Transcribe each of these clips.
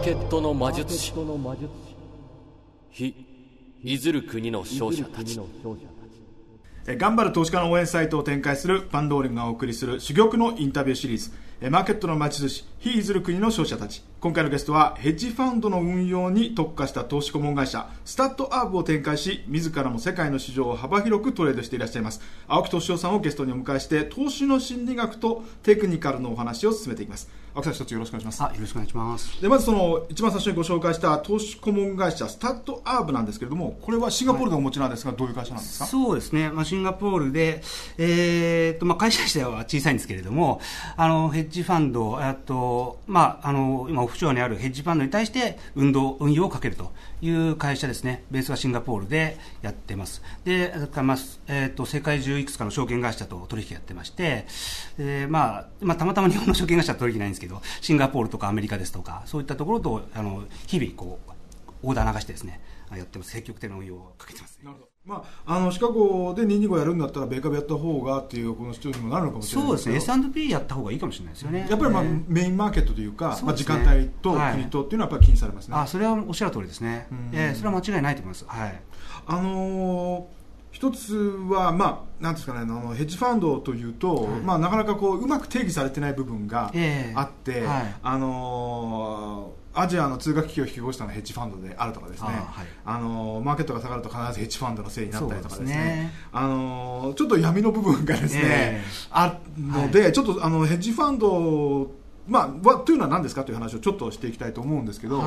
ケットの魔術師、非いずる国の勝者たち。 頑張る投資家の応援サイトを展開するファンドーリングがお送りする珠玉のインタビューシリーズ、マーケットの魔術師、非いずる国の勝者たち。今回のゲストはヘッジファンドの運用に特化した投資顧問会社スタッドアーブを展開し、自らも世界の市場を幅広くトレードしていらっしゃいます青木俊夫さんをゲストにお迎えして、投資の心理学とテクニカルのお話を進めていきます。青木さん、一つよろしくお願いします。 よろしくお願いします。 でまず一番最初にご紹介した投資顧問会社スタッドアーブなんですけれども、これはシンガポールでお持ちなんですが、どういう会社なんですか？ そうですね、シンガポールで、会社自体は小さいんですけれども、ヘッジファンド、今オフショアにあるヘッジファンドに対して運用をかけるという会社ですね。ベースはシンガポールでやってます。で、世界中いくつかの証券会社と取引やってまして、たまたま日本の証券会社は取引ないんですけど、シンガポールとかアメリカですとか、そういったところと日々オーダー流してですね、やってます。積極的な運用をかけてます、ね。なるほど。 シカゴで225やるんだったら米株やった方がっていうこの主張にもなるのかもしれないですけど、 そうですね、S&P やった方がいいかもしれないですよね。 やっぱり、メインマーケットというか、時間帯と国とっていうのはやっぱり気にされますね。 それはおっしゃる通りですね。それは間違いないと思います。はい。 一つは、なんですかね、ヘッジファンドというと、なかなかうまく定義されてない部分があって、アジアの通貨危機を引き起こしたのはヘッジファンドであるとかですね、マーケットが下がると必ずヘッジファンドのせいになったりとかですね、ちょっと闇の部分がですね、あるので、ちょっとヘッジファンド、というのは何ですかという話をちょっとしていきたいと思うんですけど、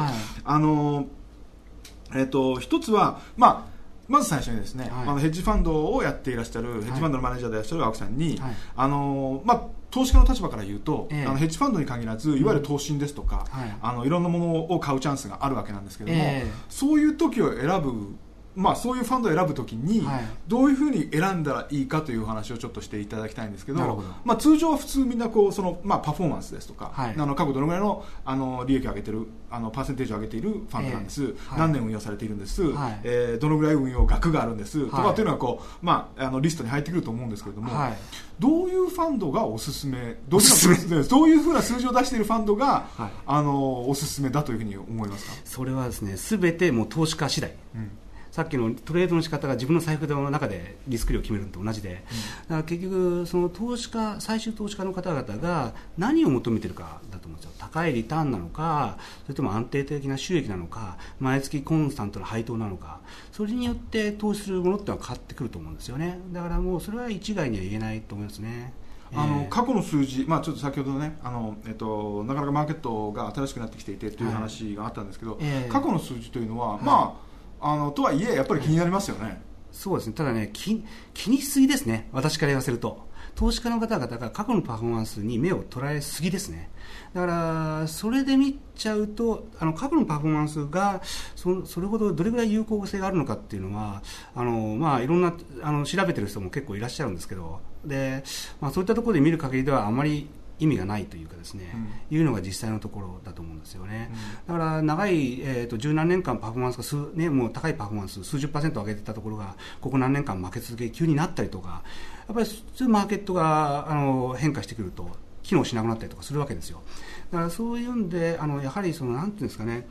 一つは、まず最初にですね、ヘッジファンドをやっていらっしゃる、ヘッジファンドのマネージャーでいらっしゃる青木さんに、投資家の立場から言うと、ヘッジファンドに限らずいわゆる投信ですとか、いろんなものを買うチャンスがあるわけなんですけども、そういう時を選ぶ、そういうファンドを選ぶときにどういうふうに選んだらいいかという話をちょっとしていただきたいんですけど、通常は普通みんなパフォーマンスですとか、過去どのぐらいの利益を上げているパーセンテージを上げているファンドなんです、何年運用されているんです、どのぐらい運用額があるんですとかというのがリストに入ってくると思うんですけれども、どういうファンドがおすすめ、どういうふうな数字を出しているファンドが、おすすめだというふうに思いますか？それはですね、 全てもう投資家次第、さっきのトレードの仕方が自分の財布の中でリスク量を決めるのと同じで、だから結局その最終投資家の方々が何を求めているかだと思うんですよ。高いリターンなのか、それとも安定的な収益なのか、毎月コンスタントな配当なのか、それによって投資するものってのは変わってくると思うんですよね。だからもうそれは一概には言えないと思いますね。 過去の数字、ちょっと先ほどね、なかなかマーケットが新しくなってきていてという話があったんですけど、過去の数字というのは、とはいえやっぱり気になりますよね。 そうですね。ただね、気にしすぎですね。私から言わせると、投資家の方々が過去のパフォーマンスに目を捉えすぎですね。だからそれで見ちゃうと、過去のパフォーマンスがそれほどどれぐらい有効性があるのかっていうのは、いろんな調べてる人も結構いらっしゃるんですけど、で、そういったところで見る限りではあまり意味がないというかですね、いうのが実際のところだと思うんですよね。だから長い、十何年間パフォーマンスがもう高いパフォーマンス数十%上げてたところがここ何年間負け続け急になったりとか、やっぱり普通マーケットが変化してくると機能しなくなったりとかするわけですよ。だからそういうんでやはりなんていうんですかね、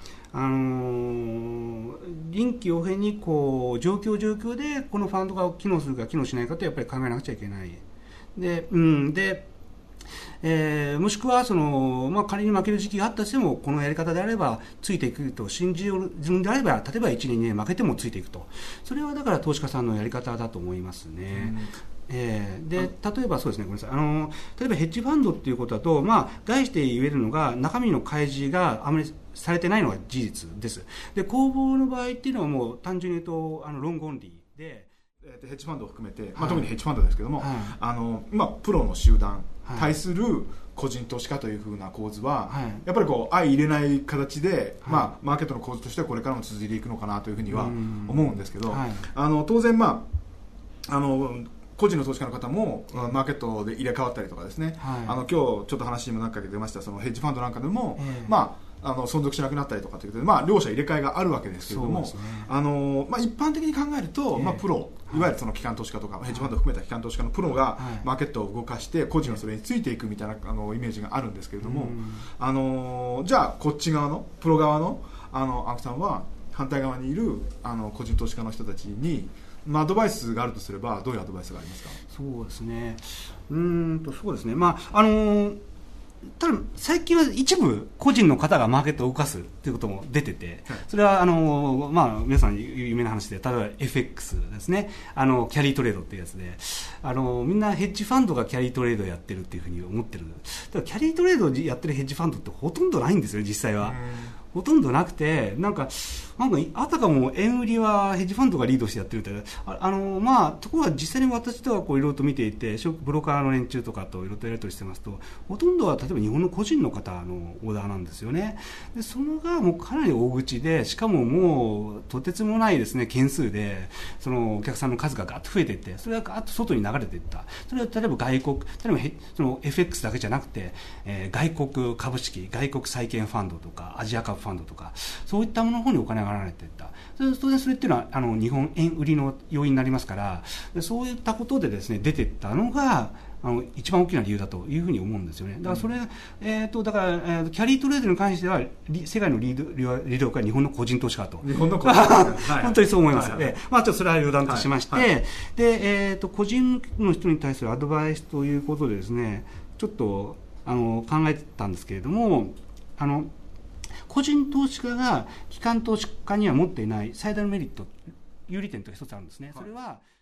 臨機応変に状況でこのファンドが機能するか機能しないかとやっぱり考えなくちゃいけない。で、もしくは仮に負ける時期があったとしてもこのやり方であればついていくと信じるんであれば、例えば1年2年負けてもついていくと、それはだから投資家さんのやり方だと思いますね。で例えばそうですね、ごめんなさい、例えばヘッジファンドっていうことだと、概して言えるのが中身の開示があまりされてないのが事実です。で、公募の場合っていうのはもう単純に言うとロングオンリーで、 ヘッジファンドを含めて、特にヘッジファンドですけども、プロの集団対する個人投資家というふうな構図は、やっぱり相入れない形で、マーケットの構図としてはこれからも続いていくのかなというふうには思うんですけど、当然個人の投資家の方もマーケットで入れ替わったりとかですね、今日ちょっと話にも何回か出ましたヘッジファンドなんかでも、 存続しなくなったりとかということで、両者入れ替えがあるわけですけれども、ね、一般的に考えると、プロ、いわゆるその機関投資家とかヘッジファンドを含めた機関投資家のプロがマーケットを動かして個人はそれについていくみたいなイメージがあるんですけれども、じゃあこっち側のプロ側の青木さんは反対側にいる個人投資家の人たちにアドバイスがあるとすればどういうアドバイスがありますか？ そうですね、そうですね、ただ最近は一部個人の方がマーケットを動かすということも出てて、それは皆さん有名な話で、例えば FX ですね、キャリートレードっていうやつで、みんなヘッジファンドがキャリートレードをやってるっていうふうに思ってる。ただキャリートレードをやってるヘッジファンドってほとんどないんですよ、実際は。ほとんどなくて、あたかも円売りはヘッジファンドがリードしてやってるって、ところが実際に私とはいろいろと見ていて、ブローカーの連中とかといろいろとやり取りしてますと、ほとんどは例えば日本の個人の方のオーダーなんですよね。でそれがもうかなり大口で、しかももうとてつもないですね件数で、そのお客さんの数がガッと増えていって、それがガッと外に流れていった。それは例えば外国、その FX だけじゃなくて、外国株式、外国債券ファンドとかアジア株ファンドとか、そういったものの方にお金が流れていった。当然それっていうのは日本円売りの要因になりますから、そういったことでですね出ていったのが一番大きな理由だというふうに思うんですよね。だからそれ、だからキャリートレードに関しては世界のリードが日本の個人投資家と、 日本の個人投資家本当にそう思います。ちょっとそれは余談としまして、で個人の人に対するアドバイスということでですね、ちょっと考えてたんですけれども、個人投資家が機関投資家には持っていない最大のメリット、有利点と一つあるんですね。それは